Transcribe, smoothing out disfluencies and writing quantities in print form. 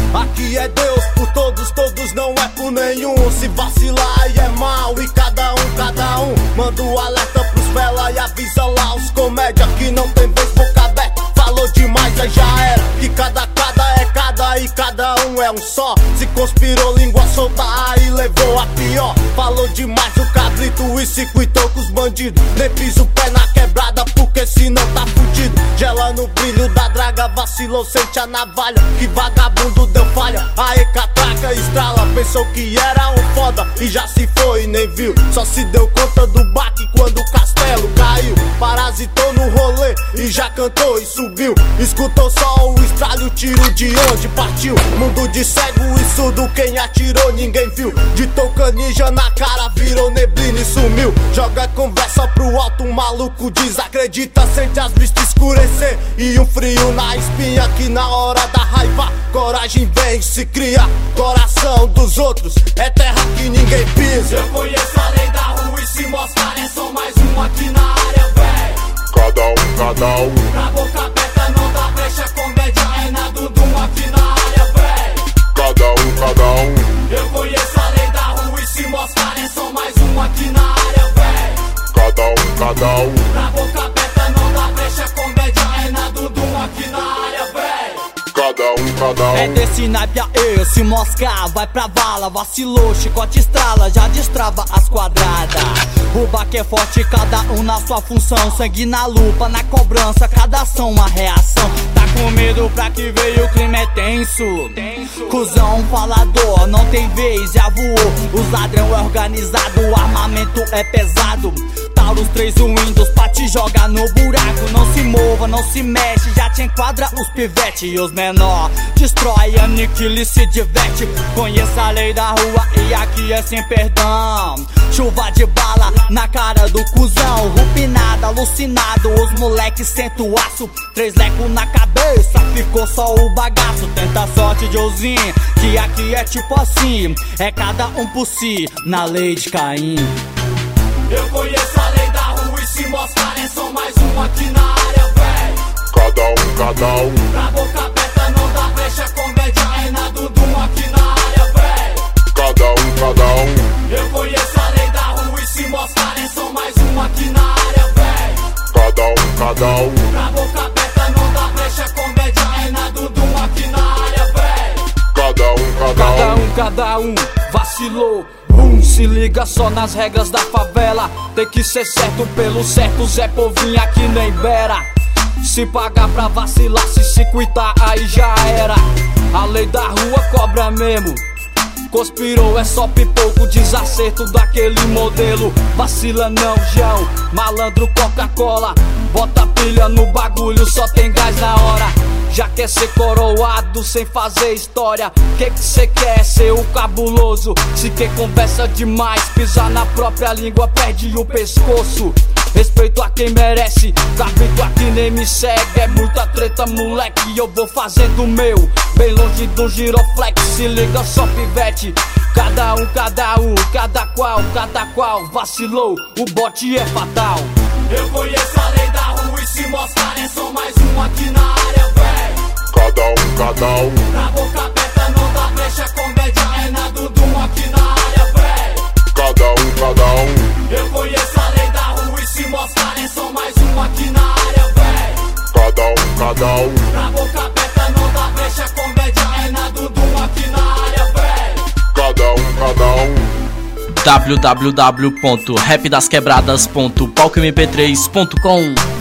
Aqui é Deus por todos, todos não é por nenhum. Se vacilar aí é mal e cada um manda o alerta pros fela e avisa lá os comédia que não tem vez, boca aberta. Falou demais, aí já era. Que cada é cada e cada um é um só. Se conspirou, língua solta, aí levou a pior. Falou demais o cabrito e se cuitou com os bandidos. Nem pisa o pé na quebrada porque senão tá fudido. Gela no brilho da draga, vacilou, sente a navalha. Que vagabundo deu falha, aê catraca estrala. Pensou que era um foda e já se foi e nem viu. Só se deu conta do baque quando o castelo caiu. Parasitou no rolê e já cantou e subiu. Escutou só o estralho, tiro de onde partiu. Mundo de cego e surdo, quem atirou ninguém viu. Ditou canija na cara, virou neblina e sumiu. Joga conversa pro alto, um maluco desacredita. Sente as vistas escurecer e um frio na espinha. Que na hora da raiva, coragem vem e se cria. Coração dos outros é terra que ninguém pisa. Eu conheço a lei da rua e se mostrar é só mais um aqui na área, véi. Cada um Na boca aberta não dá brecha, comédia é na Dudum aqui na área, véi. Cada um Eu conheço a lei da rua e se mostrar é só mais um aqui na área, véi. Cada um Na boca aberta não dá brecha, comédia é na Dudum aqui na área, véi. Cada um É desse naipe aí, se moscar, vai pra vala. Vacilou, chicote estrala, já destrava as quadradas. O baque é forte, cada um na sua função. Sangue na lupa, na cobrança, cada ação uma reação. Tá com medo pra que veio, o crime é tenso. Cusão, falador, não tem vez, já voou. Os ladrão é organizado, o armamento é pesado. Taurus 3 Windows pra te jogar no buraco. Não se mova, não se mexe, já te enquadra os pivete. E os menor destrói, aniquila e se diverte. Conheça a lei da rua e aqui é sem perdão. Chuva de bala na cara do cuzão. Rupinado, alucinado, os moleques sentam o aço. 3 lecos na cabeça, ficou só o bagaço. Tenta a sorte de Ozinho, que aqui é tipo assim. É cada um por si, na lei de Caim. Eu conheço a lei da rua e se mostrar é só mais um aqui na área, véi. Cada um Na boca aberta não dá brecha, comédia é na Dudum aqui na área, véi. Cada um Eu conheço a lei da rua e se mostrar é só mais um aqui na área, véi. Cada um Na boca aberta não dá brecha, comédia é na Dudum aqui na área, véi. Cada um vacilou. Se liga só nas regras da favela. Tem que ser certo pelo certo, Zé Povinho aqui nem beira. Se pagar pra vacilar, se cuitar aí já era. A lei da rua cobra mesmo. Conspirou, é só pipoco, desacerto daquele modelo. Vacila não, João, malandro Coca-Cola. Bota pilha no bagulho, só tem gás na hora. Já quer ser coroado sem fazer história. Que cê quer? Ser o cabuloso. Se quem conversa demais, pisar na própria língua, perde o pescoço. Respeito a quem merece, cabrito aqui nem me segue. É muita treta, moleque, eu vou fazendo o meu. Bem longe do giroflex, se liga só pivete. Cada um, cada qual vacilou, o bote é fatal. Eu conheço a lei da rua e se mostrar é só mais um aqui na área, véi. Cada um Na boca aberta não dá brecha, comédia é na Dudum aqui na área, véi. Cada um Eu conheço a lei da rua e se mostrar é só mais um aqui na área, véi. Cada um Na boca aberta não dá brecha, comédia é na Dudum aqui na área, véi. Cada um www.rapdasquebradas.palcomp3.com